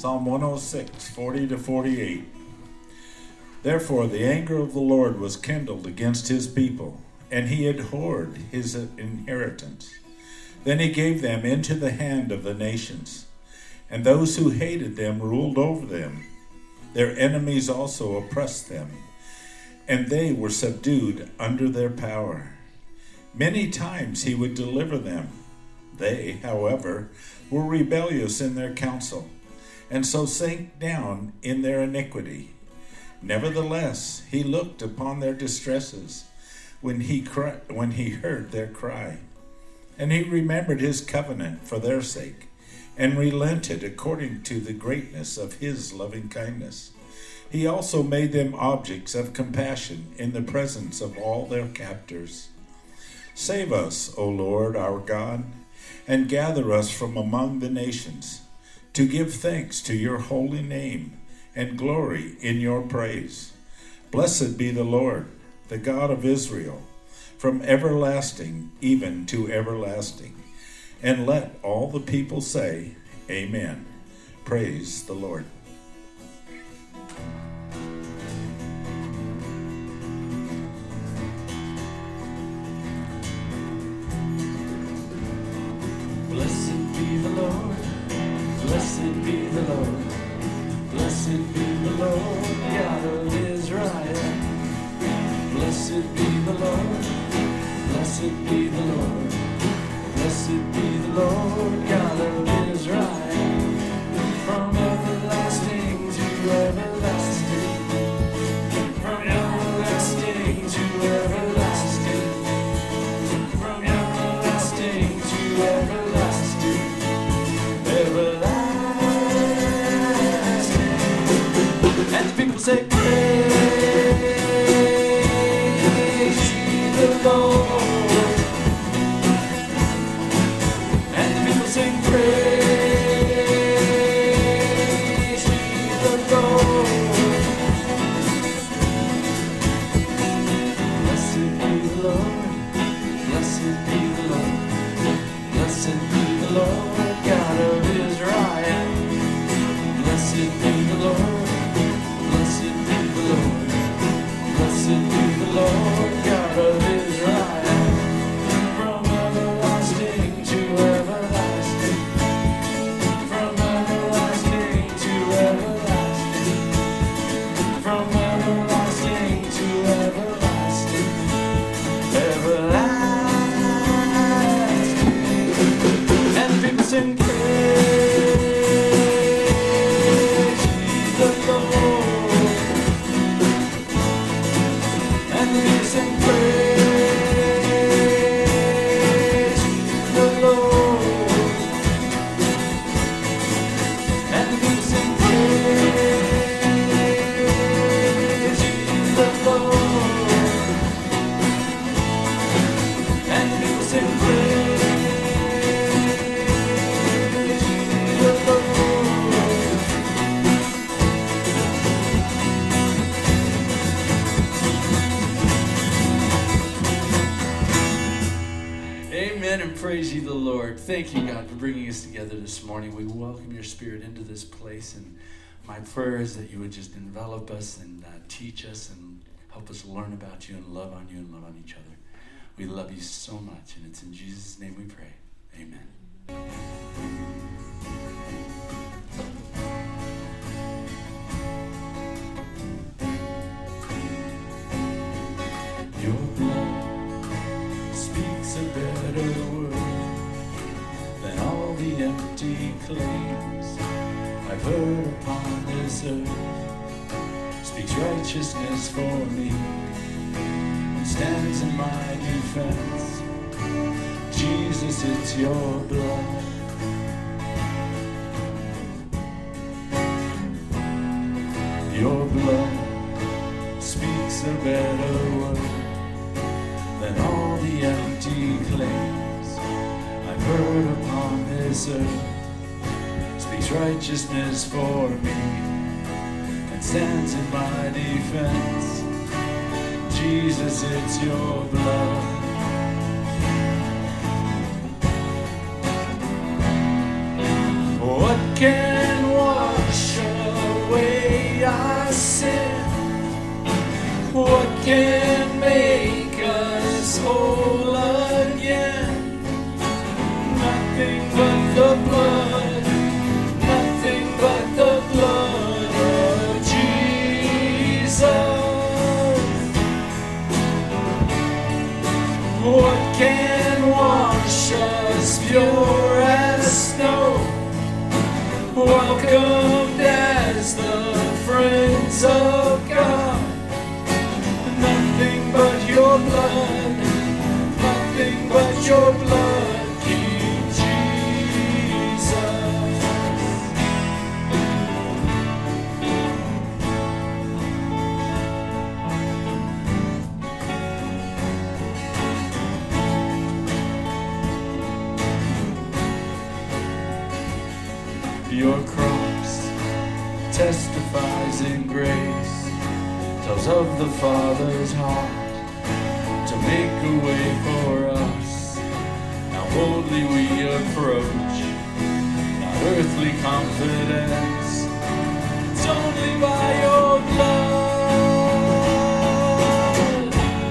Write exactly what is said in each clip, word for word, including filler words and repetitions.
Psalm one oh six, forty to forty-eight. Therefore the anger of the Lord was kindled against his people, and he abhorred his inheritance. Then he gave them into the hand of the nations, and those who hated them ruled over them. Their enemies also oppressed them, and they were subdued under their power. Many times he would deliver them. They, however, were rebellious in their counsel, and so sank down in their iniquity. Nevertheless, he looked upon their distresses when he cri- when he heard their cry. And he remembered his covenant for their sake, and relented according to the greatness of his loving kindness. He also made them objects of compassion in the presence of all their captors. Save us, O Lord our God, and gather us from among the nations, to give thanks to your holy name and glory in your praise. Blessed be the Lord, the God of Israel, from everlasting even to everlasting. And let all the people say, Amen. Praise the Lord. Blessed be the Lord, blessed be the Lord, blessed be the Lord, God of Israel. Blessed be the Lord, blessed be the Lord, blessed be the Lord, God of Israel. From everlasting to everlasting, from everlasting to everlasting, from everlasting to everlasting, everlasting. And people say, praise the Lord. And the people sing, praise the Lord. Blessed be the Lord, blessed be the Lord, blessed be the Lord, God of Israel. Blessed be the Lord, blessed be the Lord, blessed be the Lord, God of Israel. From everlasting to everlasting, from everlasting to everlasting, from everlasting to everlasting, everlasting. And people sing praise ye the Lord. And we sing praise the Lord. And we sing praise the Lord. And we sing praise the Lord. Amen, and praise ye the Lord. Thank you, God, for bringing us together this morning. We welcome your Spirit into this place, and my prayer is that you would just envelop us and uh, teach us and help us learn about you and love on you and love on each other. We love you so much, and it's in Jesus' name we pray. Amen. Your blood speaks a better word than all the empty claims I've heard upon this earth. Speaks righteousness for me and stands in my defense. Jesus, it's your blood. Your blood speaks a better word than all the empty claims I've heard upon this earth. Speaks righteousness for me and stands in my defense. Jesus, it's your blood. What can wash away our sin. What can make us whole again? Nothing but the blood, nothing but the blood of Jesus. What can wash us pure as snow? Welcomed as the friends of God. Nothing but your blood, nothing but your blood, King Jesus. Your cross testifies in grace, tells of the Father's heart to make a way for us. Now boldly we approach, not earthly confidence, it's only by your blood.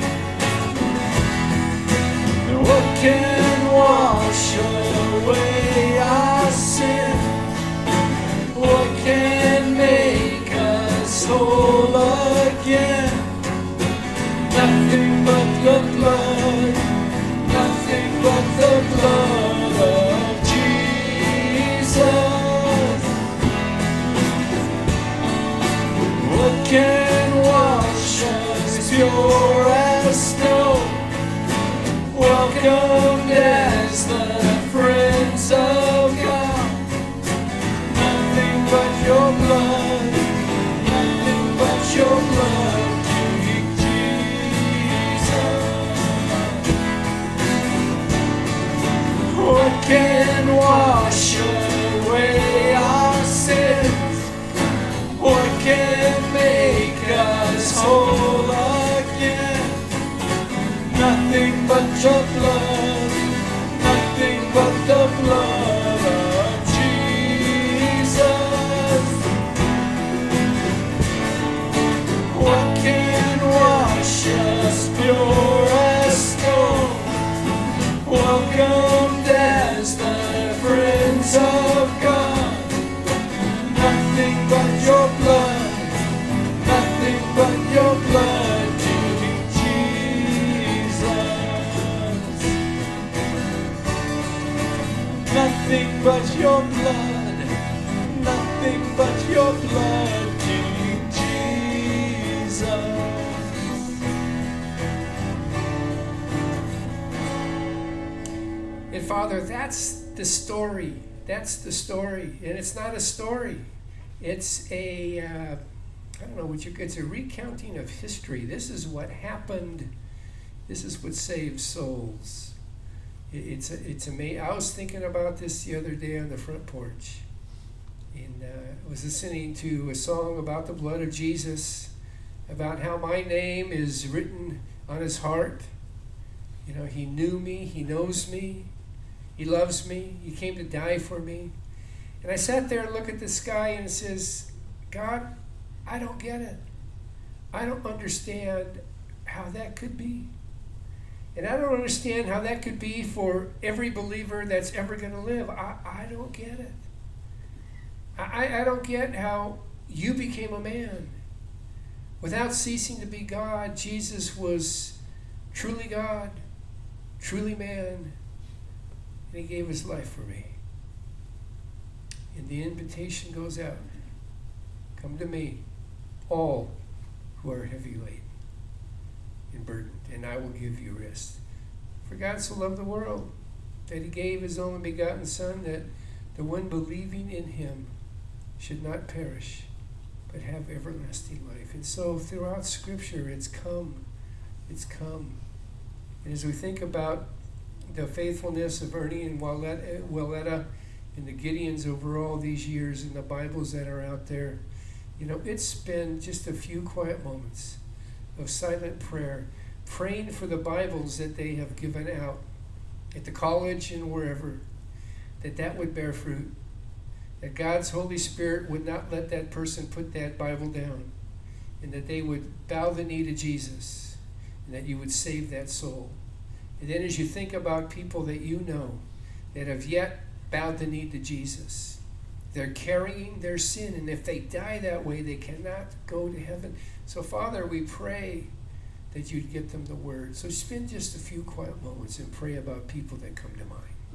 And what can wash away our sin? What can make us whole again? Nothing but the blood, nothing but the blood of Jesus. What can wash us pure as snow? Welcomed as the friends of God. Nothing but your blood, nothing but your blood, King Jesus. What can wash away our sins? What can make us whole again? Nothing but your blood, nothing but the blood of Jesus. What can wash us pure as snow? Welcomed as the friends of God. Nothing but your blood, nothing but your blood, King Jesus. Nothing but your blood, nothing but your blood, King Jesus. And Father, that's the story. That's the story. And it's not a story. It's a, uh, I don't know what you, it's a recounting of history. This is what happened. This is what saves souls. It, it's, it's amazing. I was thinking about this the other day on the front porch. And uh, I was listening to a song about the blood of Jesus, about how my name is written on his heart. You know, he knew me, he knows me, he loves me, he came to die for me. And I sat there and looked at the sky and it says, God, I don't get it. I don't understand how that could be. And I don't understand how that could be for every believer that's ever going to live. I, I don't get it. I, I don't get how you became a man. Without ceasing to be God, Jesus was truly God, truly man, and he gave his life for me. And the invitation goes out. Come to me, all who are heavy laden and burdened, and I will give you rest. For God so loved the world that he gave his only begotten Son, that the one believing in him should not perish, but have everlasting life. And so throughout Scripture, it's come, it's come. And as we think about the faithfulness of Ernie and Willetta and the Gideons over all these years and the Bibles that are out there, you know, it's been just a few quiet moments of silent prayer, praying for the Bibles that they have given out at the college and wherever, that that would bear fruit, that God's Holy Spirit would not let that person put that Bible down, and that they would bow the knee to Jesus, and that you would save that soul. And then as you think about people that you know that have yet bowed the knee to Jesus, they're carrying their sin, and if they die that way, they cannot go to heaven. So, Father, we pray that you'd get them the word. So spend just a few quiet moments and pray about people that come to mind.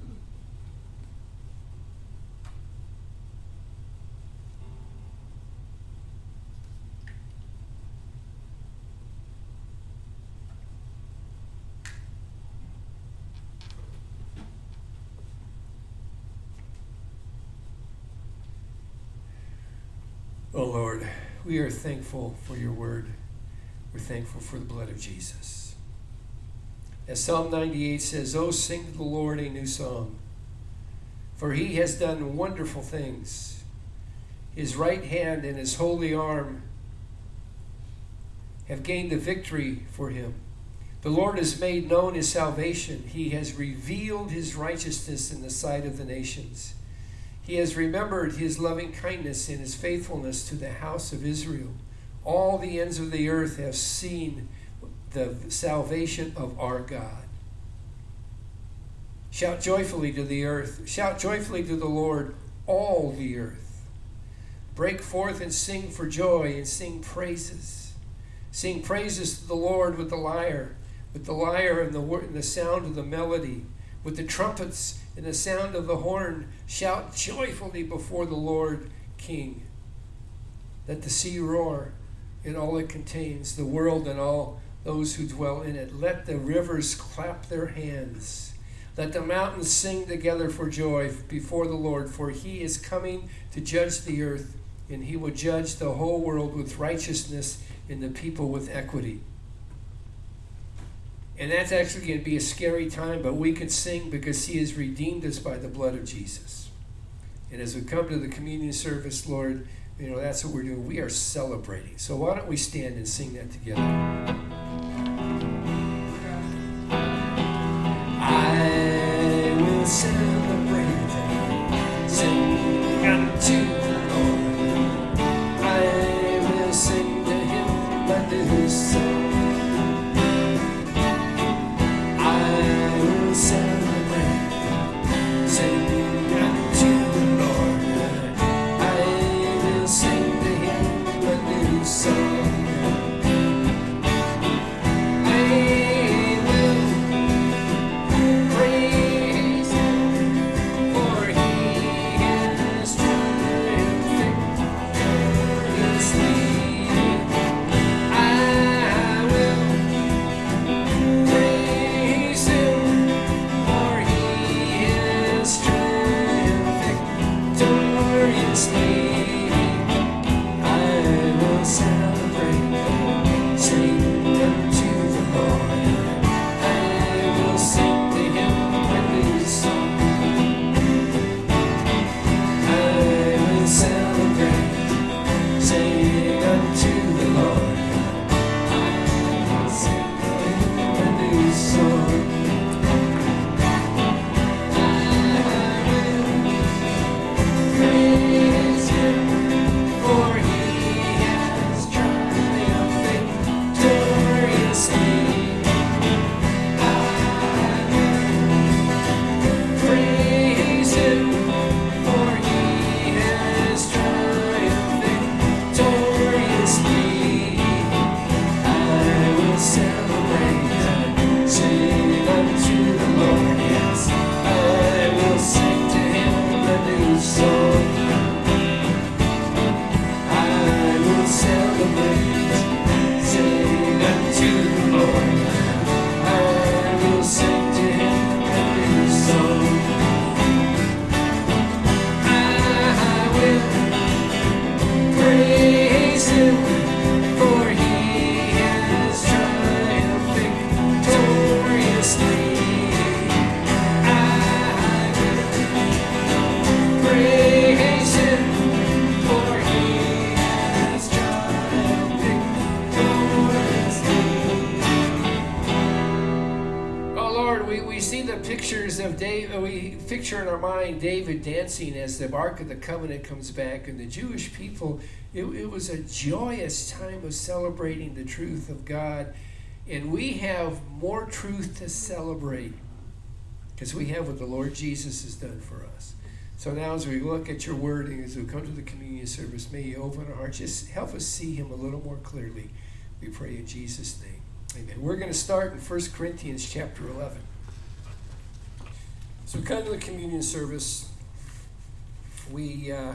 Oh Lord, we are thankful for your word. We're thankful for the blood of Jesus. As Psalm ninety-eight says, "Oh, sing to the Lord a new song, for he has done wonderful things. His right hand and his holy arm have gained the victory for him. The Lord has made known his salvation. He has revealed his righteousness in the sight of the nations. He has remembered his loving kindness and his faithfulness to the house of Israel. All the ends of the earth have seen the salvation of our God. Shout joyfully to the earth. Shout joyfully to the Lord, all the earth. Break forth and sing for joy and sing praises. Sing praises to the Lord with the lyre, with the lyre and the, and the sound of the melody, with the trumpets and the sound of the horn. Shout joyfully before the Lord King. Let the sea roar in all it contains, the world and all those who dwell in it. Let the rivers clap their hands. Let the mountains sing together for joy before the Lord, for he is coming to judge the earth, and he will judge the whole world with righteousness and the people with equity." And that's actually going to be a scary time, but we can sing because he has redeemed us by the blood of Jesus. And as we come to the communion service, Lord, you know, that's what we're doing. We are celebrating. So why don't we stand and sing that together? I will celebrate and sing unto the Lord. I will sing to him a new song. I will celebrate, sing unto the Lord. I will sing to him a new song. I will praise him, for he has triumphed gloriously. I will praise him, for he has triumphed gloriously. I will celebrate, sing unto the Lord. I will sing to him a new song. I will celebrate, sing unto the Lord. I will sing to him a new song. I will praise him. we picture in our mind David dancing as the Ark of the Covenant comes back, and the Jewish people, it, it was a joyous time of celebrating the truth of God. And we have more truth to celebrate because we have what the Lord Jesus has done for us. So now as we look at your word and as we come to the communion service, may you open our hearts. Just help us see him a little more clearly. We pray in Jesus' name. Amen. We're going to start in First Corinthians chapter eleven. So we come to the communion service. We, uh,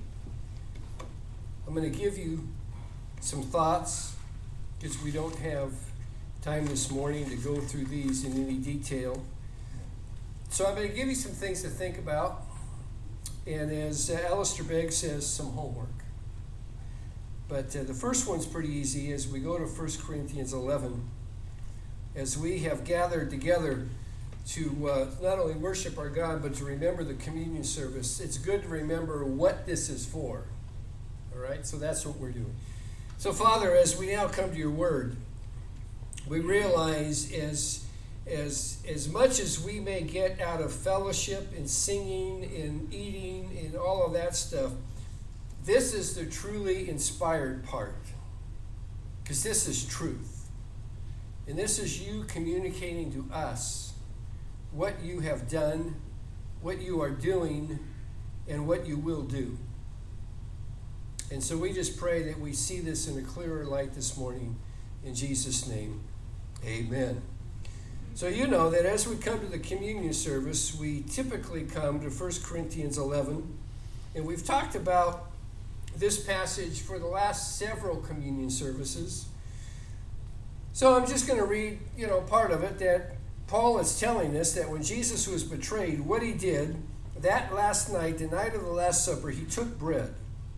I'm going to give you some thoughts because we don't have time this morning to go through these in any detail. So I'm going to give you some things to think about. And as uh, Alistair Begg says, some homework. But uh, the first one's pretty easy as we go to First Corinthians eleven. As we have gathered together to uh, not only worship our God, but to remember the communion service, it's good to remember what this is for. All right? So that's what we're doing. So, Father, as we now come to your word, we realize as, as, as much as we may get out of fellowship and singing and eating and all of that stuff, this is the truly inspired part. Because this is truth. And this is you communicating to us what you have done, what you are doing, and what you will do. And so we just pray that we see this in a clearer light this morning. In Jesus' name, amen. So you know that as we come to the communion service, we typically come to First Corinthians eleven. And we've talked about this passage for the last several communion services. So I'm just going to read, you know, part of it that Paul is telling us that when Jesus was betrayed, what he did, that last night, the night of the Last Supper, he took bread.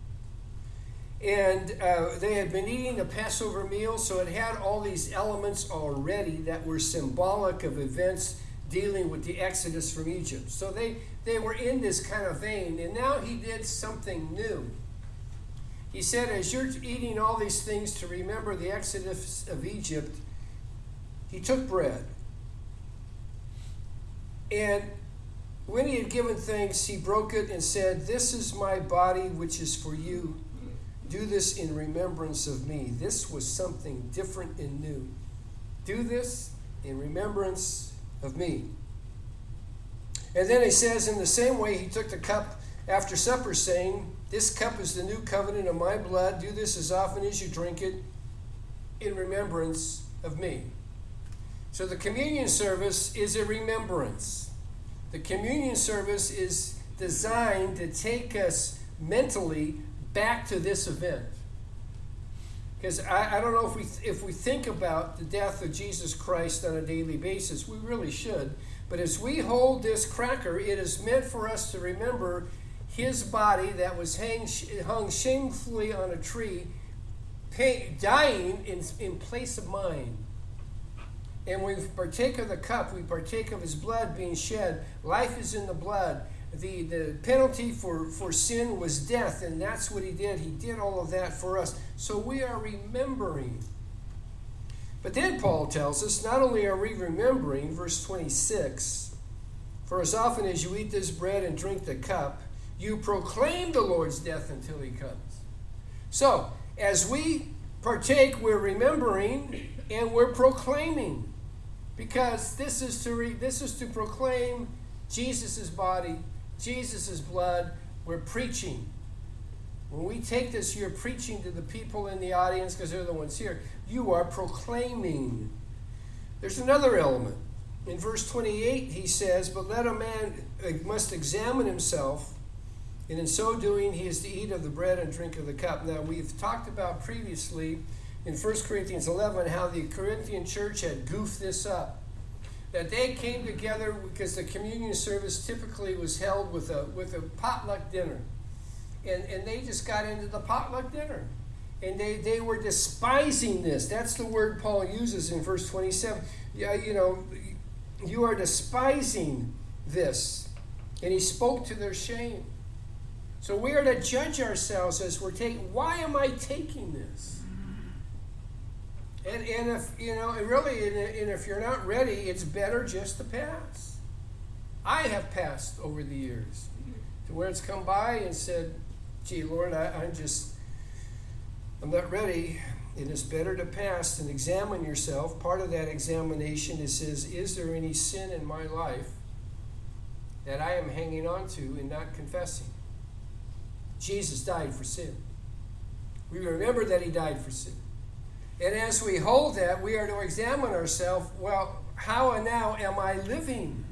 And uh, they had been eating a Passover meal, so it had all these elements already that were symbolic of events dealing with the Exodus from Egypt. So they, they were in this kind of vein, and now he did something new. He said, as you're eating all these things to remember the Exodus of Egypt, he took bread. And when he had given thanks, he broke it and said, this is my body, which is for you. Do this in remembrance of me. This was something different and new. Do this in remembrance of me. And then he says, in the same way, he took the cup after supper, saying, this cup is the new covenant of my blood. Do this as often as you drink it in remembrance of me. So the communion service is a remembrance. The communion service is designed to take us mentally back to this event. Because I, I don't know if we if we think about the death of Jesus Christ on a daily basis, we really should. But as we hold this cracker, it is meant for us to remember his body that was hang, hung shamefully on a tree, pay, dying in, in place of mine. And when we partake of the cup, we partake of his blood being shed. Life is in the blood. The, the penalty for, for sin was death, and that's what he did. He did all of that for us. So we are remembering. But then Paul tells us, not only are we remembering, verse twenty-six, for as often as you eat this bread and drink the cup, you proclaim the Lord's death until he comes. So, as we partake, we're remembering and we're proclaiming. Because this is to re, this is to proclaim Jesus' body, Jesus' blood. We're preaching. When we take this, you're preaching to the people in the audience because they're the ones here. You are proclaiming. There's another element. In verse twenty-eight, he says, but let a man must examine himself, and in so doing, he is to eat of the bread and drink of the cup. Now, we've talked about previously in First Corinthians eleven how the Corinthian church had goofed this up. That they came together because the communion service typically was held with a with a potluck dinner. And, and they just got into the potluck dinner. And they, they were despising this. That's the word Paul uses in verse twenty-seven. Yeah, you know, you are despising this. And he spoke to their shame. So we are to judge ourselves as we're taking, why am I taking this? And, and if, you know, and really, and if you're not ready, it's better just to pass. I have passed over the years to where it's come by and said, gee, Lord, I, I'm just, I'm not ready. And it's better to pass and examine yourself. Part of that examination is, says, is there any sin in my life that I am hanging on to and not confessing? Jesus died for sin. We remember that he died for sin. And as we hold that, we are to examine ourselves. Well, how and now am I living?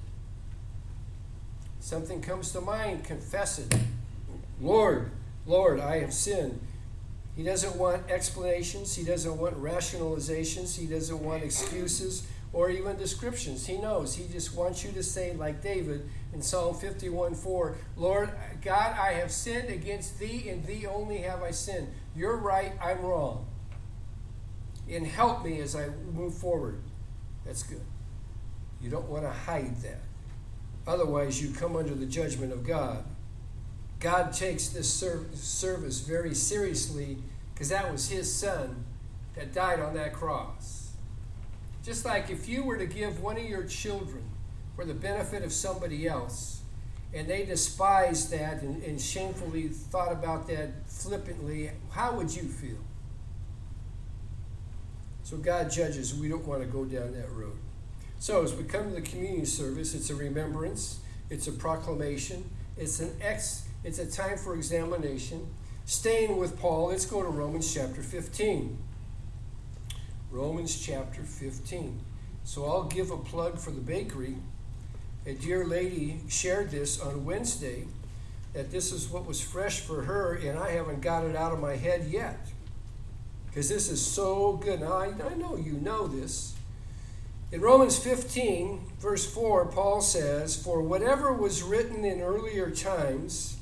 Something comes to mind, confess it. Lord, Lord, I have sinned. He doesn't want explanations. He doesn't want rationalizations. He doesn't want excuses or even descriptions. He knows. He just wants you to say, like David in Psalm fifty-one four, Lord, God, I have sinned against thee, and thee only have I sinned. You're right, I'm wrong. And help me as I move forward. That's good. You don't want to hide that. Otherwise, you come under the judgment of God. God takes this service very seriously because that was his son that died on that cross. Just like if you were to give one of your children for the benefit of somebody else, and they despised that and, and shamefully thought about that flippantly, how would you feel? So God judges. We don't want to go down that road. So as we come to the communion service, it's a remembrance, it's a proclamation, it's an ex, it's a time for examination. Staying with Paul, let's go to Romans chapter fifteen. Romans chapter fifteen. So I'll give a plug for the bakery. A dear lady shared this on Wednesday, that this is what was fresh for her, and I haven't got it out of my head yet. Because this is so good. Now, I, I know you know this. In Romans fifteen, verse four, Paul says, for whatever was written in earlier times,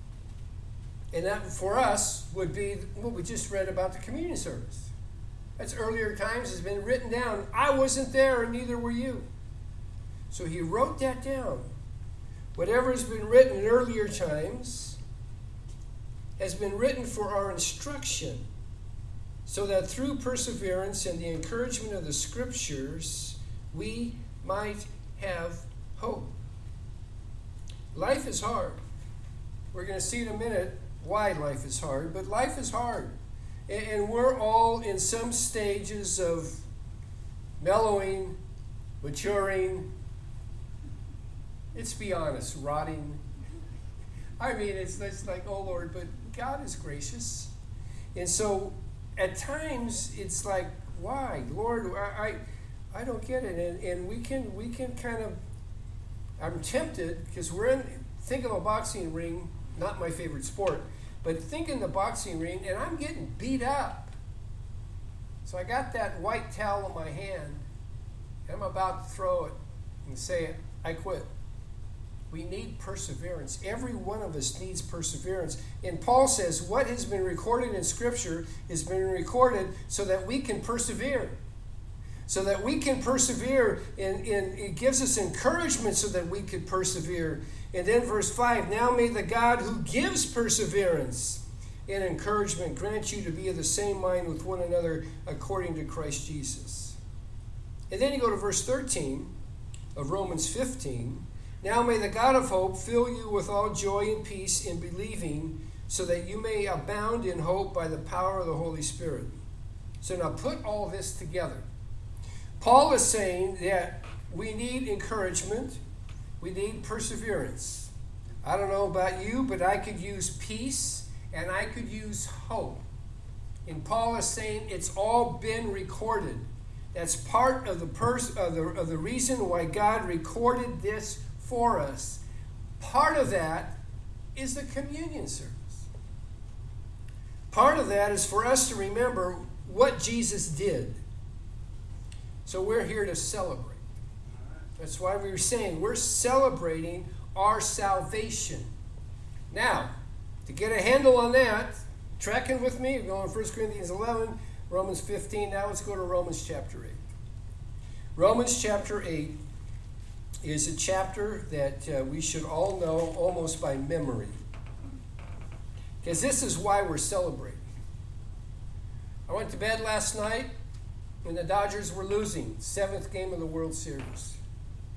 and that for us would be what we just read about the communion service. That's earlier times has been written down. I wasn't there, and neither were you. So he wrote that down. Whatever has been written in earlier times has been written for our instruction, so that through perseverance and the encouragement of the Scriptures, we might have hope. Life is hard. We're going to see in a minute why life is hard, but life is hard. And we're all in some stages of mellowing, maturing, let's be honest, rotting. I mean, it's, it's like, oh Lord, but God is gracious. And so at times it's like, why? Lord, I I, I don't get it. And, and we can we can kind of, I'm tempted, because we're in, think of a boxing ring, not my favorite sport, but think in the boxing ring, and I'm getting beat up. So I got that white towel in my hand, and I'm about to throw it and say, I quit. We need perseverance. Every one of us needs perseverance. And Paul says what has been recorded in Scripture has been recorded so that we can persevere. So that we can persevere, and, and it gives us encouragement so that we can persevere. And then verse five, now may the God who gives perseverance and encouragement grant you to be of the same mind with one another according to Christ Jesus. And then you go to verse thirteen of Romans fifteen. Now may the God of hope fill you with all joy and peace in believing, so that you may abound in hope by the power of the Holy Spirit. So now put all this together. Paul is saying that we need encouragement, we need perseverance. I don't know about you, but I could use peace and I could use hope. And Paul is saying it's all been recorded. That's part of the, pers- of the, of the reason why God recorded this for us. Part of that is the communion service. Part of that is for us to remember what Jesus did. So we're here to celebrate. That's why we were saying we're celebrating our salvation. Now, to get a handle on that, tracking with me, we're going First Corinthians eleven, Romans fifteen. Now let's go to Romans chapter eight. Romans chapter eight is a chapter that uh, we should all know almost by memory. Because this is why we're celebrating. I went to bed last night when the Dodgers were losing, seventh game of the World Series.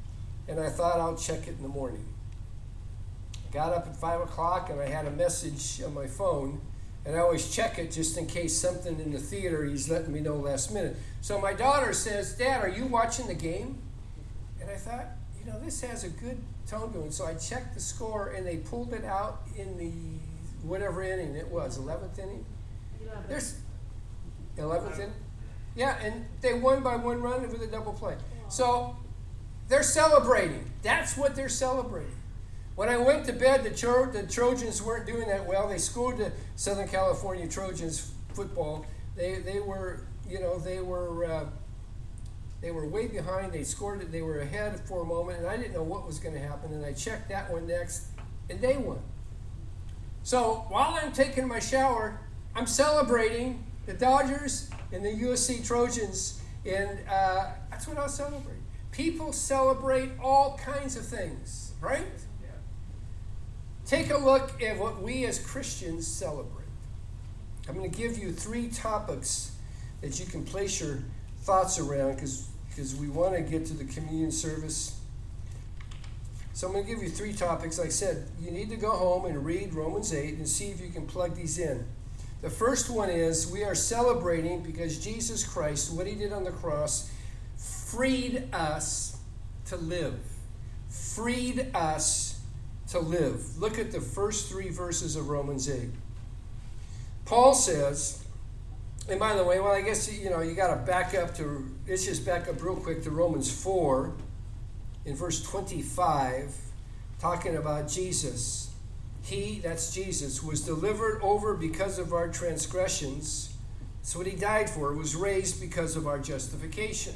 and I thought I'll check it in the morning. I got up at five o'clock, and I had a message on my phone, and I always check it just in case something in the theater he's letting me know last minute. So my daughter says, "Dad, are you watching the game?" And I thought, you know, this has a good tone to it. So I checked the score, and they pulled it out in the whatever inning it was, eleventh inning? eleventh. There's eleventh inning? Yeah, and they won by one run with a double play. So they're celebrating. That's what they're celebrating. When I went to bed, the, Tro- the Trojans weren't doing that well. They scored the Southern California Trojans football. They they were, you know, they were uh, they were way behind. They scored it. They were ahead for a moment, and I didn't know what was going to happen. And I checked that one next, and they won. So while I'm taking my shower, I'm celebrating the Dodgers and the U S C Trojans, and uh, that's what I'll celebrate. People celebrate all kinds of things, right? Take a look at what we as Christians celebrate. I'm going to give you three topics that you can place your thoughts around because because we want to get to the communion service. So I'm going to give you three topics. Like I said, you need to go home and read Romans eight and see if you can plug these in. The first one is we are celebrating because Jesus Christ, what he did on the cross, freed us to live. Freed us to live. Look at the first three verses of Romans eight. Paul says, and by the way, well, I guess, you know, you got to back up to, let's just back up real quick to Romans four in verse twenty-five, talking about Jesus. He, that's Jesus, was delivered over because of our transgressions. That's what he died for. It was raised because of our justification.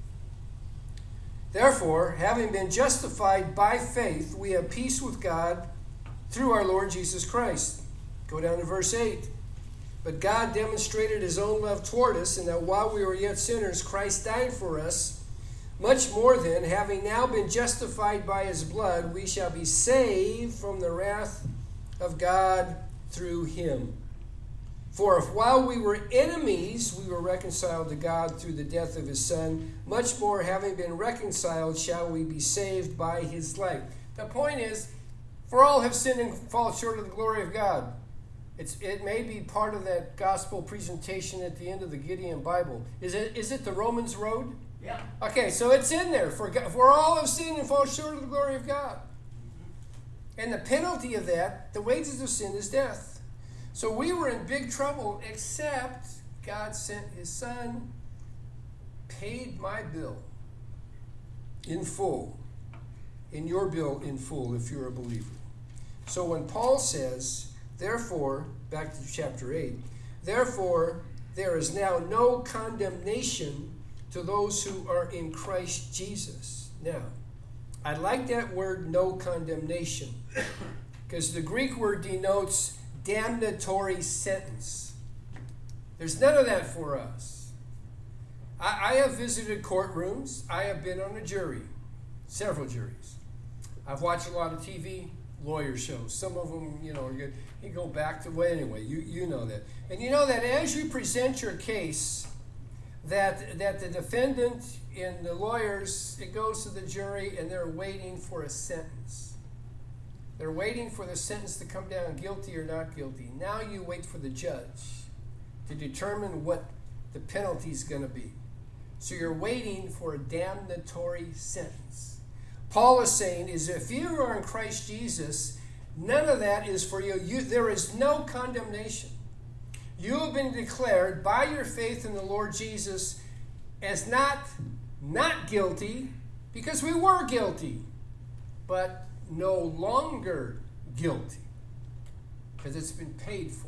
Therefore, having been justified by faith, we have peace with God through our Lord Jesus Christ. Go down to verse eight. But God demonstrated his own love toward us, in that while we were yet sinners, Christ died for us. Much more then, having now been justified by his blood, we shall be saved from the wrath of God through him. For if while we were enemies, we were reconciled to God through the death of his Son, much more, having been reconciled, shall we be saved by his life. The point is, for all have sinned and fall short of the glory of God. It's, it may be part of that gospel presentation at the end of the Gideon Bible. Is it? Is it the Romans Road? Yeah. Okay, so it's in there. For, for all have sinned and fall short of the glory of God. And the penalty of that, the wages of sin, is death. So we were in big trouble, except God sent his Son, paid my bill in full, in your bill in full if you're a believer. So when Paul says, therefore, back to chapter eight, therefore there is now no condemnation to those who are in Christ Jesus. Now, I like that word, no condemnation, because the Greek word denotes damnatory sentence. There's none of that for us. I, I have visited courtrooms. I have been on a jury, several juries. I've watched a lot of T V lawyer shows. Some of them, you know, are good. You go back to, well, anyway, you, you know that. And you know that as you present your case, that that the defendant and the lawyers, it goes to the jury and they're waiting for a sentence. They're waiting for the sentence to come down, guilty or not guilty. Now you wait for the judge to determine what the penalty is going to be. So you're waiting for a damnatory sentence. Paul is saying is if you are in Christ Jesus, none of that is for you. you. There is no condemnation. You have been declared by your faith in the Lord Jesus as not, not guilty, because we were guilty, but no longer guilty, because it's been paid for.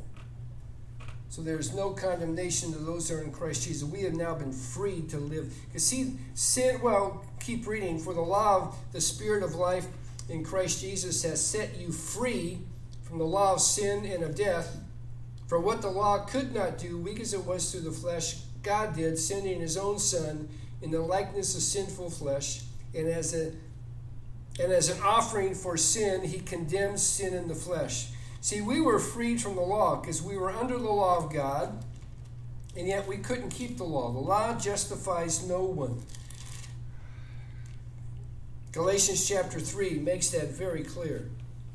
So there's no condemnation to those who are in Christ Jesus. We have now been freed to live. Because see, sin, well, keep reading. For the law of the Spirit of life in Christ Jesus has set you free from the law of sin and of death. For what the law could not do, weak as it was through the flesh, God did, sending his own Son in the likeness of sinful flesh, and as a and as an offering for sin, he condemns sin in the flesh. See, we were freed from the law because we were under the law of God, and yet we couldn't keep the law. The law justifies no one. Galatians chapter three makes that very clear.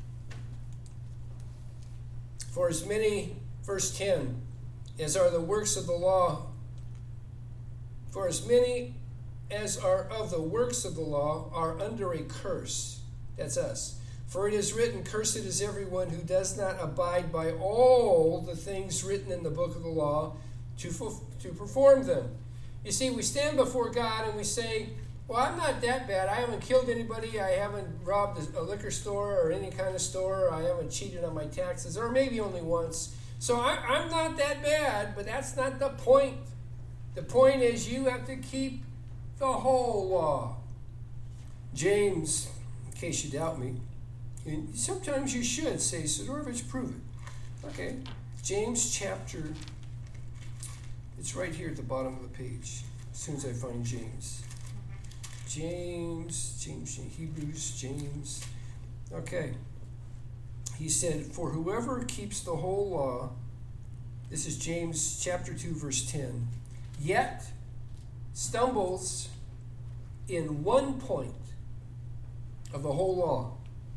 For as many, verse ten, as are the works of the law, for as many as are of the works of the law are under a curse. That's us. For it is written, cursed is everyone who does not abide by all the things written in the book of the law to, to perform them. You see, we stand before God and we say, well, I'm not that bad. I haven't killed anybody. I haven't robbed a liquor store or any kind of store. I haven't cheated on my taxes, or maybe only once. So I, I'm not that bad, but that's not the point. The point is you have to keep the whole law. James, in case you doubt me, and sometimes you should say, Sidorovich, prove it. Okay, James chapter, it's right here at the bottom of the page, as soon as I find James. James, James, Hebrews, James. Okay. He said, for whoever keeps the whole law, this is James chapter two, verse ten, yet stumbles in one point of the whole law,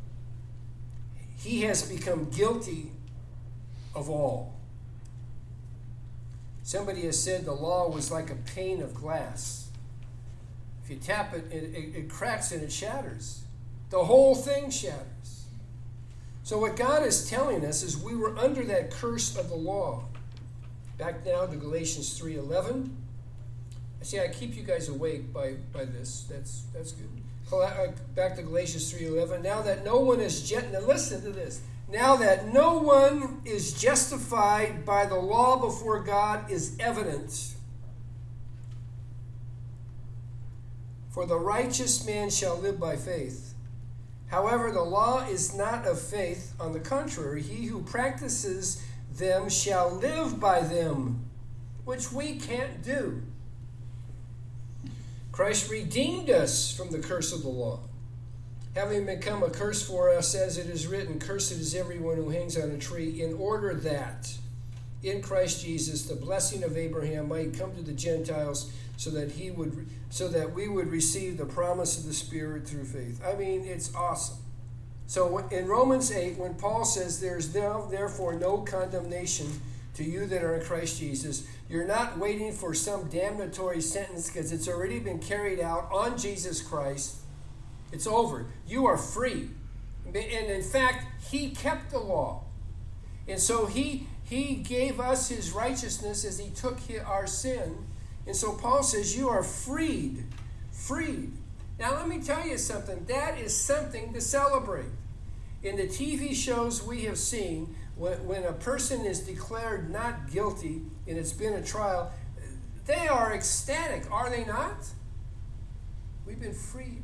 he has become guilty of all. Somebody has said the law was like a pane of glass. If you tap it, it, it, it cracks and it shatters. The whole thing shatters. So what God is telling us is we were under that curse of the law. Back now to Galatians three eleven. I see I keep you guys awake by, by this. That's that's good. Back to Galatians three eleven. Now that no one is jet. Now listen to this. Now that no one is justified by the law before God is evident. For the righteous man shall live by faith. However, the law is not of faith. On the contrary, he who practices them shall live by them, which we can't do. Christ redeemed us from the curse of the law, having become a curse for us, as it is written, cursed is everyone who hangs on a tree, in order that in Christ Jesus the blessing of Abraham might come to the Gentiles, so that he would, so that we would receive the promise of the Spirit through faith. I mean, it's awesome. So in Romans eight, when Paul says there's now therefore no condemnation to you that are in Christ Jesus, you're not waiting for some damnatory sentence because it's already been carried out on Jesus Christ. It's over. You are free. And in fact, he kept the law. And so he, he gave us his righteousness as he took our sin. And so Paul says you are freed. Freed. Now let me tell you something. That is something to celebrate. In the T V shows we have seen, when, when a person is declared not guilty and it's been a trial, they are ecstatic, are they not? We've been freed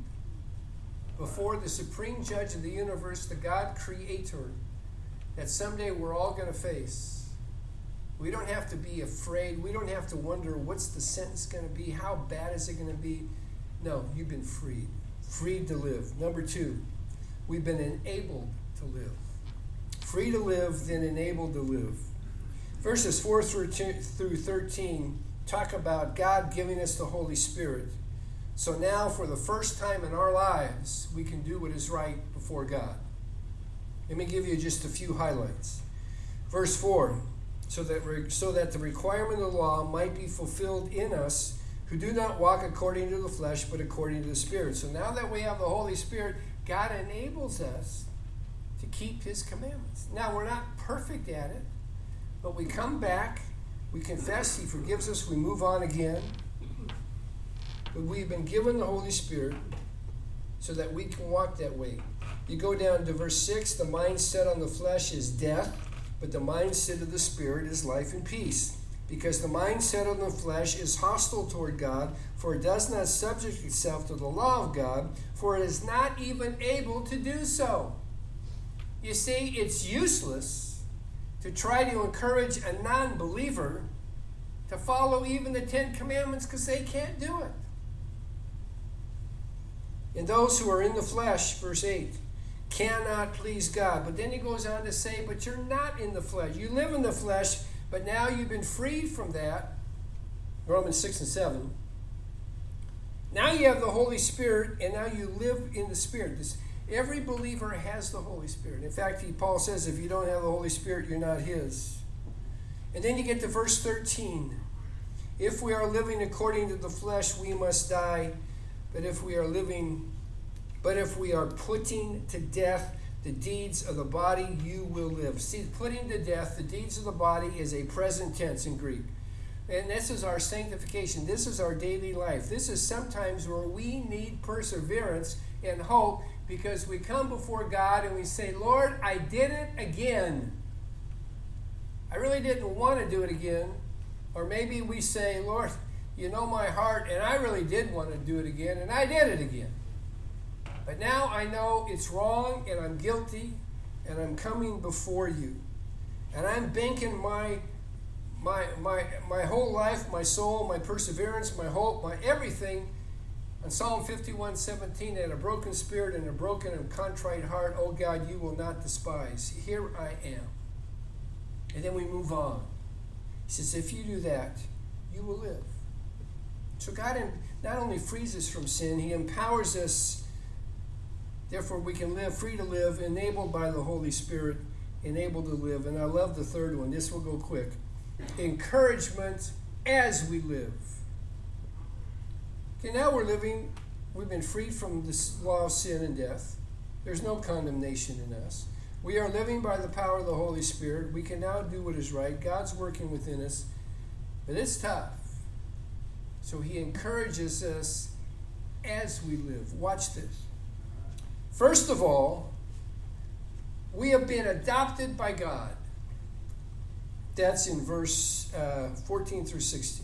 before the supreme judge of the universe, the God creator, that someday we're all going to face. We don't have to be afraid. We don't have to wonder what's the sentence going to be, how bad is it going to be. No, you've been freed. Freed to live. Number two, we've been enabled to live. Free to live, then enabled to live. Verses four through thirteen talk about God giving us the Holy Spirit. So now, for the first time in our lives, we can do what is right before God. Let me give you just a few highlights. Verse four, so that, re- so that the requirement of the law might be fulfilled in us, who do not walk according to the flesh, but according to the Spirit. So now that we have the Holy Spirit, God enables us to keep his commandments. Now, we're not perfect at it, but we come back, we confess, he forgives us, we move on again. But we've been given the Holy Spirit so that we can walk that way. You go down to verse six, the mind set on the flesh is death, but the mindset of the Spirit is life and peace. Because the mind set on the flesh is hostile toward God, for it does not subject itself to the law of God, for it is not even able to do so. You see, it's useless to try to encourage a non-believer to follow even the Ten Commandments because they can't do it. And those who are in the flesh, verse eight, cannot please God. But then he goes on to say, but you're not in the flesh. You live in the flesh, but now you've been freed from that. Romans six and seven. Now you have the Holy Spirit, and now you live in the Spirit. This, every believer has the Holy Spirit. In fact, he, Paul says, if you don't have the Holy Spirit, you're not his. And then you get to verse thirteen. If we are living according to the flesh, we must die. But if we are living, but if we are putting to death the deeds of the body, you will live. See, putting to death the deeds of the body is a present tense in Greek. And this is our sanctification. This is our daily life. This is sometimes where we need perseverance and hope, because we come before God and we say, Lord, I did it again. I really didn't want to do it again. Or maybe we say, Lord, you know my heart, and I really did want to do it again, and I did it again. But now I know it's wrong, and I'm guilty, and I'm coming before you. And I'm banking my my my my whole life, my soul, my perseverance, my hope, my everything on Psalm fifty-one seventeen, and a broken spirit and a broken and contrite heart, oh God, you will not despise. Here I am. And then we move on. He says, if you do that, you will live. So God not only frees us from sin, he empowers us. Therefore, we can live, free to live, enabled by the Holy Spirit, enabled to live. And I love the third one. This will go quick. Encouragement as we live. Okay, now we're living, we've been freed from the law of sin and death. There's no condemnation in us. We are living by the power of the Holy Spirit. We can now do what is right. God's working within us. But it's tough. So he encourages us as we live. Watch this. First of all, we have been adopted by God. That's in verse uh, fourteen through sixteen.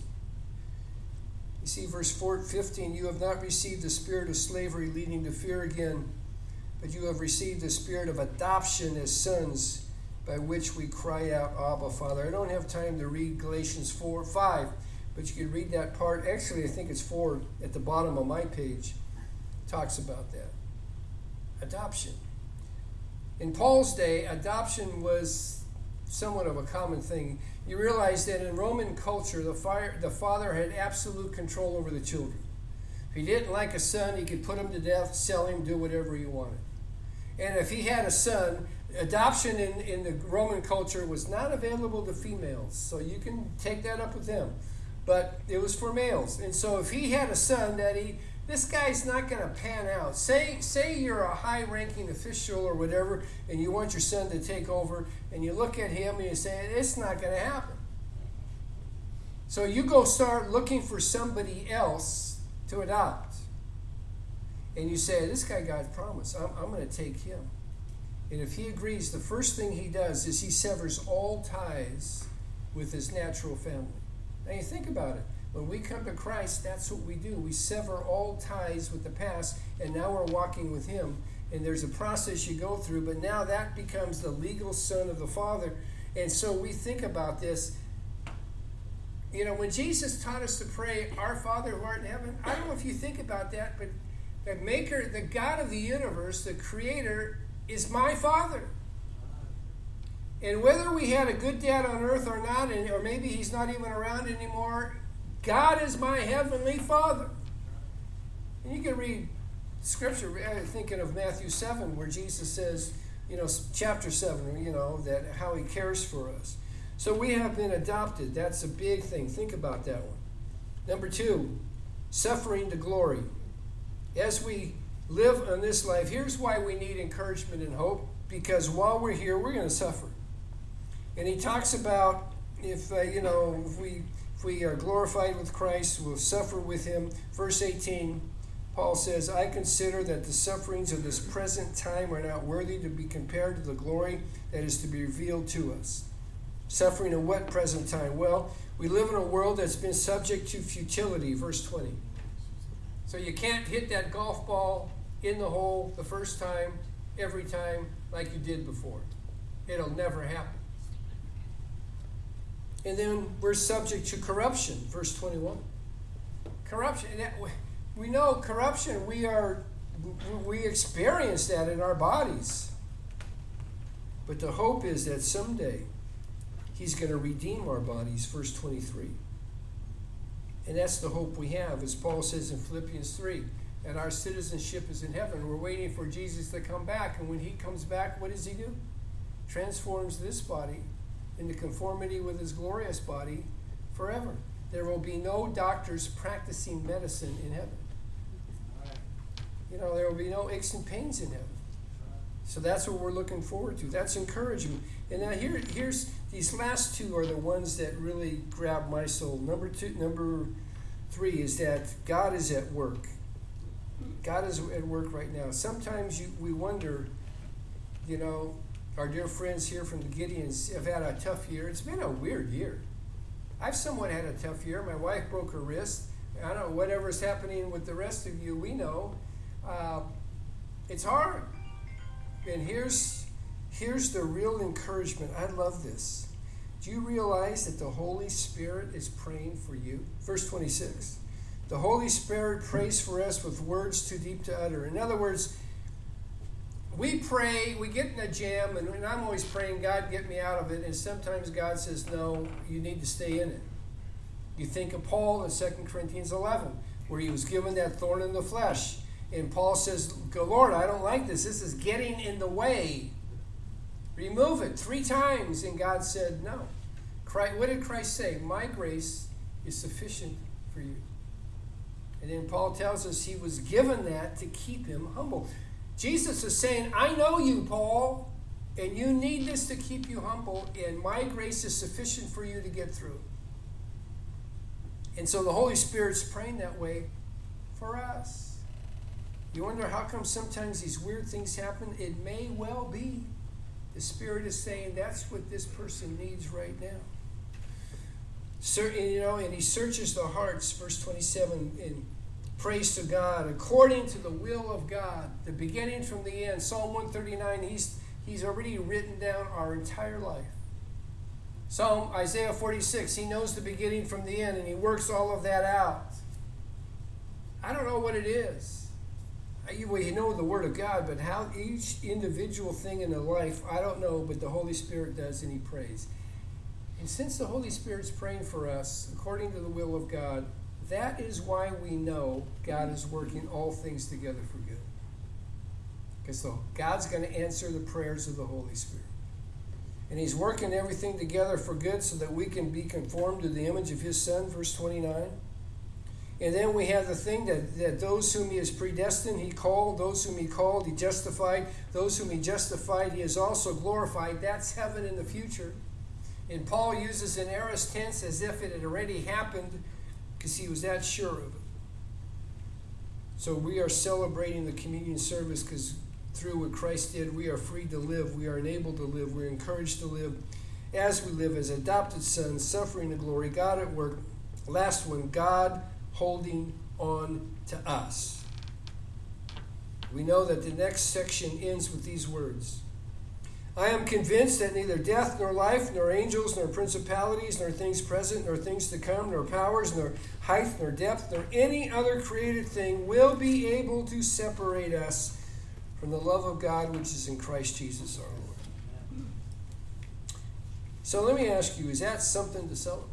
You see, verse fifteen, you have not received the spirit of slavery leading to fear again, but you have received the spirit of adoption as sons, by which we cry out, Abba, Father. I don't have time to read Galatians four, five, but you can read that part. Actually, I think it's four at the bottom of my page. It talks about that. Adoption. In Paul's day, adoption was somewhat of a common thing. You realize that in Roman culture, the, fire, the father had absolute control over the children. If he didn't like a son, he could put him to death, sell him, do whatever he wanted. And if he had a son, adoption in, in the Roman culture was not available to females. So you can take that up with them. But it was for males. And so if he had a son that he, this guy's not going to pan out. Say, say you're a high-ranking official or whatever, and you want your son to take over, and you look at him and you say, it's not going to happen. So you go start looking for somebody else to adopt. And you say, this guy got promise. I'm, I'm going to take him. And if he agrees, the first thing he does is he severs all ties with his natural family. Now you think about it. When we come to Christ, that's what we do. We sever all ties with the past, and now we're walking with him. And there's a process you go through, but now that becomes the legal son of the Father. And so we think about this. You know, when Jesus taught us to pray, Our Father who art in heaven, I don't know if you think about that, but the maker, the God of the universe, the creator, is my Father. And whether we had a good dad on earth or not, and, or maybe he's not even around anymore, God is my heavenly Father. And you can read Scripture, thinking of Matthew seven, where Jesus says, you know, chapter seven, you know, that how he cares for us. So we have been adopted. That's a big thing. Think about that one. Number two, suffering to glory. As we live on this life, here's why we need encouragement and hope, because while we're here, we're going to suffer. And he talks about if, uh, you know, if we... If we are glorified with Christ, we'll suffer with him. Verse eighteen, Paul says, I consider that the sufferings of this present time are not worthy to be compared to the glory that is to be revealed to us. Suffering in what present time? Well, we live in a world that's been subject to futility. Verse twenty. So you can't hit that golf ball in the hole the first time, every time, like you did before. It'll never happen. And then we're subject to corruption, verse twenty-one. Corruption. We know corruption. We are, we experience that in our bodies. But the hope is that someday he's going to redeem our bodies, verse twenty-three. And that's the hope we have, as Paul says in Philippians three, that our citizenship is in heaven. We're waiting for Jesus to come back. And when he comes back, what does he do? Transforms this body into conformity with his glorious body forever. There will be no doctors practicing medicine in heaven. You know, there will be no aches and pains in heaven. So that's what we're looking forward to. That's encouragement. And now here, here's these last two are the ones that really grab my soul. Number two, number three is that God is at work. God is at work right now. Sometimes you, we wonder, you know, our dear friends here from the Gideons have had a tough year. It's been a weird year. I've somewhat had a tough year. My wife broke her wrist. I don't know, whatever's happening with the rest of you, we know. Uh, it's hard. And here's, here's the real encouragement. I love this. Do you realize that the Holy Spirit is praying for you? Verse twenty-six. The Holy Spirit prays for us with words too deep to utter. In other words, we pray, we get in a jam, and I'm always praying, God, get me out of it. And sometimes God says, no, you need to stay in it. You think of Paul in Second Corinthians eleven, where he was given that thorn in the flesh. And Paul says, go, Lord, I don't like this. This is getting in the way. Remove it three times. And God said, no. Christ, what did Christ say? My grace is sufficient for you. And then Paul tells us he was given that to keep him humble. Jesus is saying, I know you, Paul, and you need this to keep you humble, and my grace is sufficient for you to get through. And so the Holy Spirit's praying that way for us. You wonder how come sometimes these weird things happen? It may well be the Spirit is saying that's what this person needs right now. You know, and he searches the hearts, verse twenty-seven, and prays to God according to the will of God, the beginning from the end. Psalm one thirty-nine, he's, he's already written down our entire life. Psalm Isaiah forty-six, he knows the beginning from the end, and he works all of that out. I don't know what it is. Well, you know the Word of God, but how each individual thing in a life, I don't know, but the Holy Spirit does, and he prays. And since the Holy Spirit's praying for us, according to the will of God, that is why we know God is working all things together for good. Because so God's going to answer the prayers of the Holy Spirit. And he's working everything together for good so that we can be conformed to the image of his Son, verse twenty-nine. And then we have the thing that, that those whom he has predestined, he called. Those whom he called, he justified. Those whom he justified, he has also glorified. That's heaven in the future. And Paul uses an aorist tense as if it had already happened because he was that sure of it. So we are celebrating the communion service because through what Christ did, we are free to live. We are enabled to live. We're encouraged to live as we live as adopted sons, suffering the glory, God at work. Last one, God holding on to us. We know that the next section ends with these words. I am convinced that neither death, nor life, nor angels, nor principalities, nor things present, nor things to come, nor powers, nor height, nor depth, nor any other created thing will be able to separate us from the love of God which is in Christ Jesus our Lord. So let me ask you, is that something to celebrate?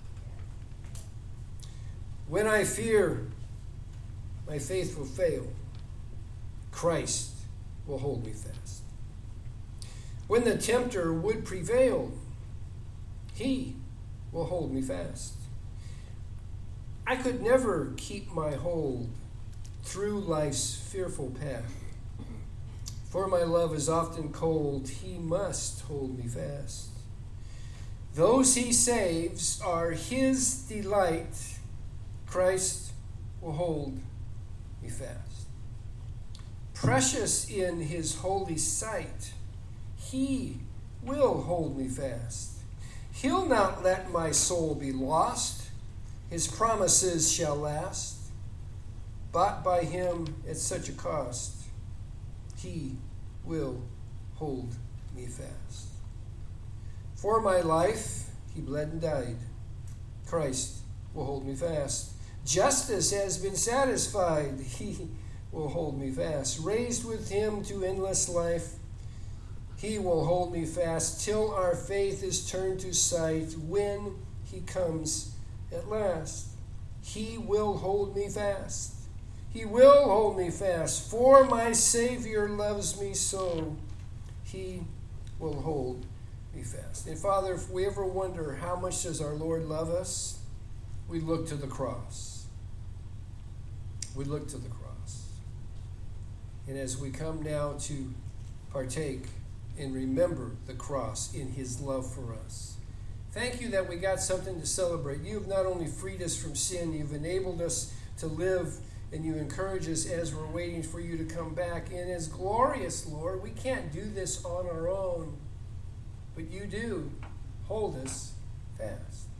When I fear my faith will fail, Christ will hold me fast. When the tempter would prevail, he will hold me fast. I could never keep my hold through life's fearful path. For my love is often cold, he must hold me fast. Those he saves are his delight, Christ will hold me fast. Precious in his holy sight, he will hold me fast. He'll not let my soul be lost. His promises shall last. Bought by him at such a cost, he will hold me fast. For my life, he bled and died. Christ will hold me fast. Justice has been satisfied. He will hold me fast. Raised with him to endless life, he will hold me fast till our faith is turned to sight when he comes at last. He will hold me fast. He will hold me fast. For my Savior loves me so, He will hold me fast. And Father, if we ever wonder how much does our Lord love us, we look to the cross. We look to the cross. And as we come now to partake and remember the cross in His love for us, thank you that we got something to celebrate. You have not only freed us from sin, you've enabled us to live, and you encourage us as we're waiting for you to come back. And as glorious, Lord, we can't do this on our own, but you do hold us fast.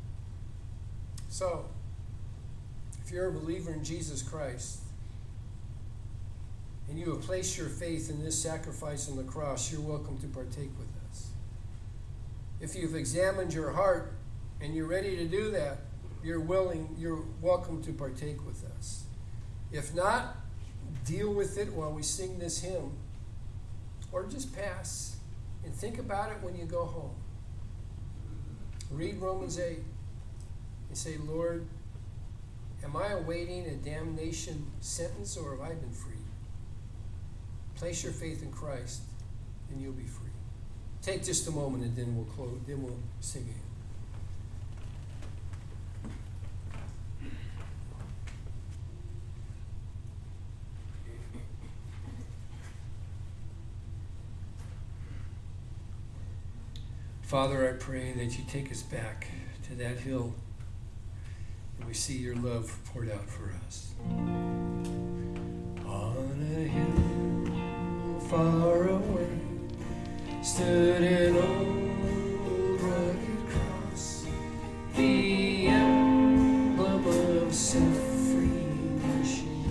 So, if you're a believer in Jesus Christ, and you have placed your faith in this sacrifice on the cross, you're welcome to partake with us. If you've examined your heart and you're ready to do that, you're willing, you're welcome to partake with us. If not, deal with it while we sing this hymn, or just pass and think about it when you go home. Read Romans eight and say, Lord, am I awaiting a damnation sentence, or have I been freed? Place your faith in Christ and you'll be free. Take just a moment and then we'll close, then we'll sing it. Father, I pray that you take us back to that hill and we see your love poured out for us. On a hill far away stood an old rugged cross, the emblem of self-freedom.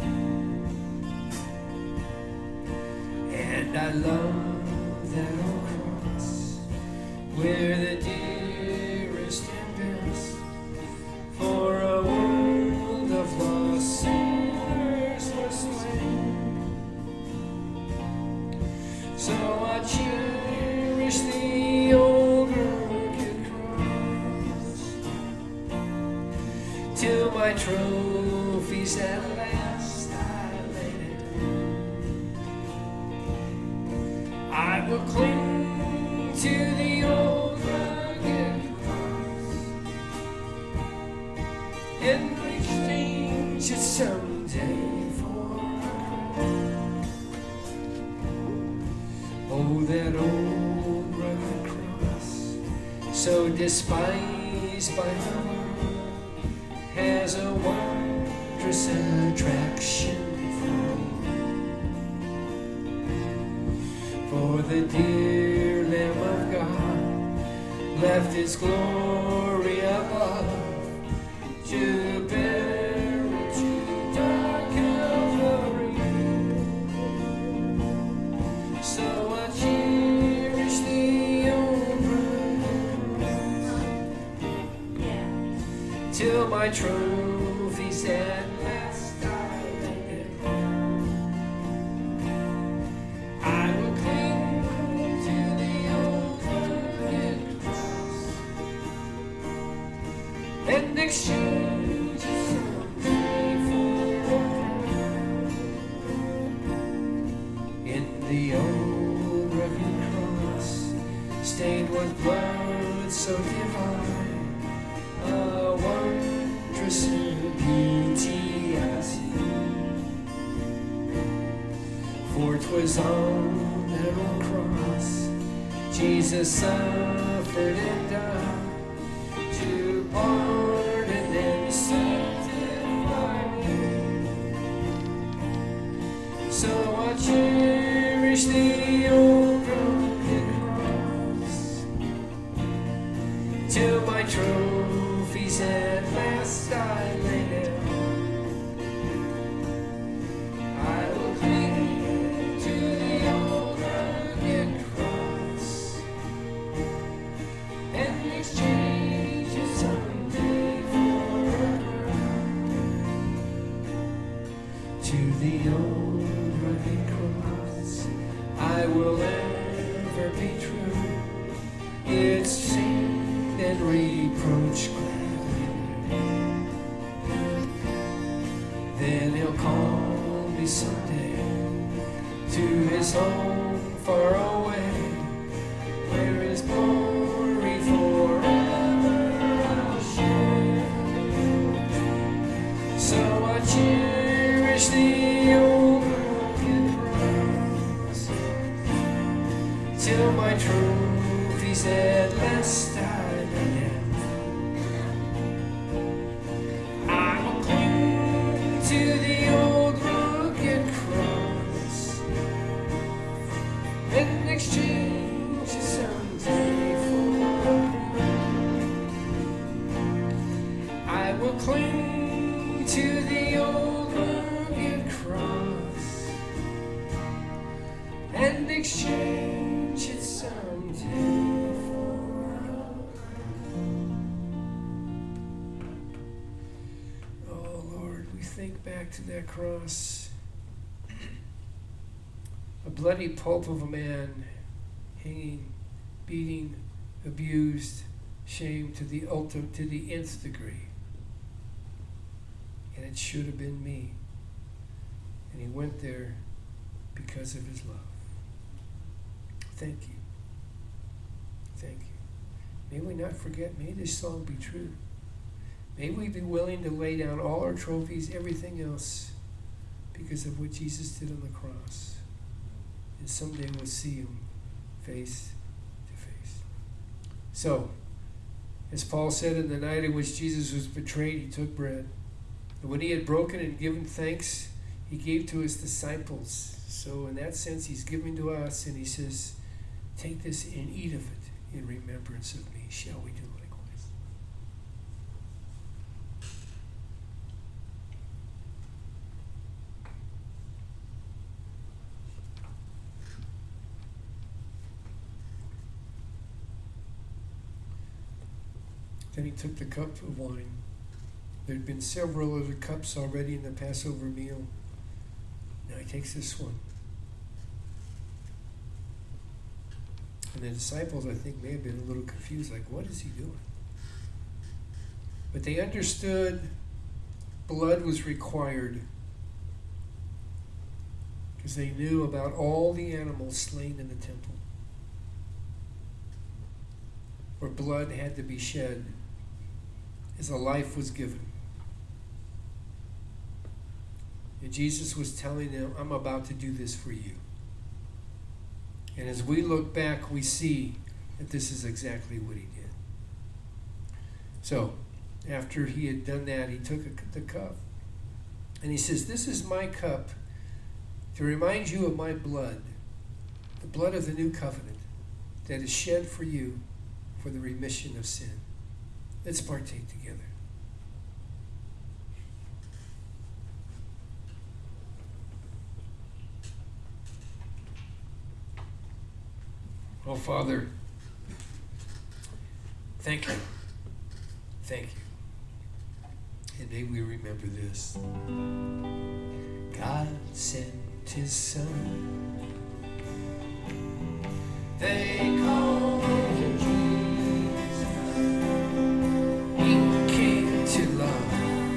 And I love that old cross, where the dearest and best for a world of lost sinners was slain. So I cherish the old rugged cross till my trophies at last I laid it. I will cling to the old rugged cross and exchange it someday for a crown. Oh, that old rugged cross, so despised by the world, has a wondrous attraction for me. For the dear Lamb of God left his glory above to bear it to dark Calvary. So I cherish the old rugged cross till my trophies at last I lay down. I will cling to the old rugged cross and exchange it someday for a crown. In the old rugged cross, stained with blood so divine, a wondrous beauty I see. For 'twas on that old cross Jesus suffered and died to pardon and sanctify me. So I cherish the old rugged cross till my trophies at last I lay down. I will cling to the old rugged cross and exchange it someday for a crown. To the old rugged cross I will ever be true, its shame and reproach gladly. someday to his home far away, where his glory forever I'll share. So I cherish the old rugged cross till my trophies at last I lay down. I will cling to the old rugged cross and exchange it someday for. I will cling to the old rugged cross and exchange it someday for. Oh Lord, we think back to that cross. A bloody pulp of a man hanging, beating, abused, shamed to the ultimate, to the nth degree. And it should have been me. And he went there because of his love. Thank you. Thank you. May we not forget, may this song be true. May we be willing to lay down all our trophies, everything else, because of what Jesus did on the cross. And someday we'll see him face to face. So, as Paul said, in the night in which Jesus was betrayed, he took bread. And when he had broken and given thanks, he gave to his disciples. So in that sense, he's giving to us, and he says, take this and eat of it in remembrance of me. Shall we do likewise? Then he took the cup of wine. There had been several other cups already in the Passover meal. Now he takes this one. And the disciples, I think, may have been a little confused, like, what is he doing? But they understood blood was required because they knew about all the animals slain in the temple, where blood had to be shed as a life was given. And Jesus was telling them, I'm about to do this for you. And as we look back, we see that this is exactly what he did. So, after he had done that, he took a, the cup. And he says, this is my cup to remind you of my blood, the blood of the new covenant that is shed for you for the remission of sin. Let's partake together. Oh, Father, thank you. Thank you. And may we remember this. God sent his Son. They call him Jesus. He came to love,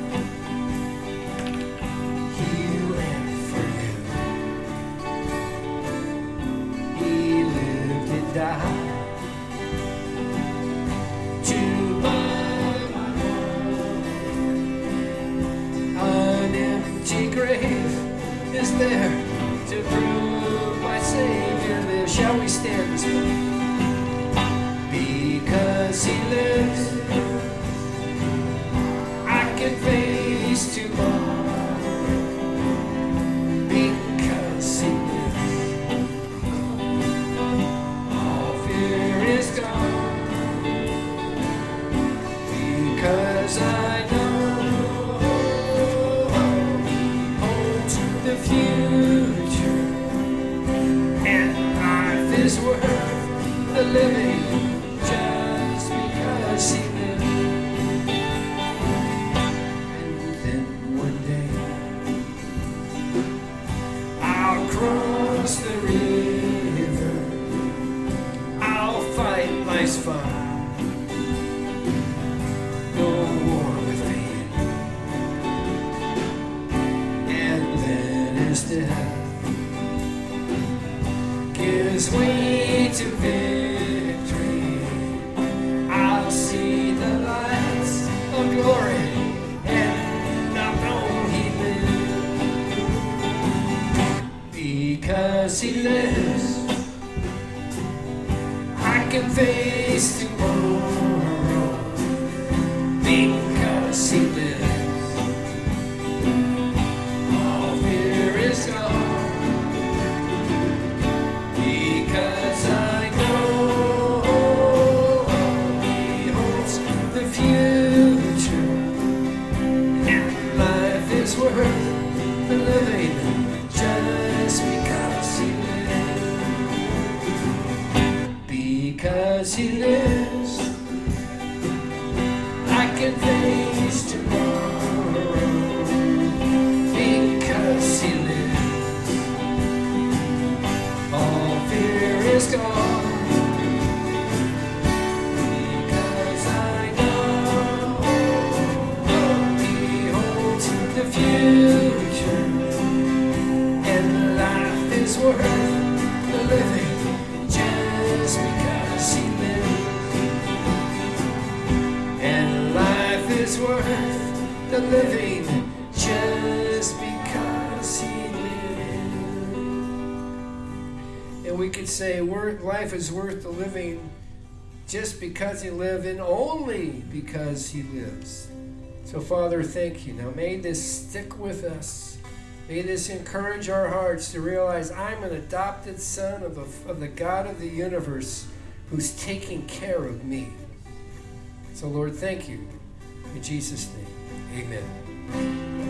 heal, and forgive. He lived and died to buy my love. An empty grave is there to prove my Savior lives. Shall we stand this morning? Because he lives, I can face tomorrow. Because he lives, all fear is gone. Because I know he holds the future, and life is worth the living just because he lived. And then one day I'll cross the river, I'll fight life's fight. No war with pain. And then as glory, and I know he lives. Because he lives, I can face tomorrow. Because he lives, all fear is gone. Because I know he holds the future, and life is worth the living just because he lives. Because he lives, I can face tomorrow. Because he lives, all fear is gone. Because I know he holds the future, and life is worth the living just because he lives. And life is worth the living just because he lives. And we could say wor- life is worth the living just because he lived, and only because he lives. So Father, thank you. Now may this stick with us. May this encourage our hearts to realize I'm an adopted son of the, of the God of the universe who's taking care of me. So Lord, thank you. In Jesus' name, amen.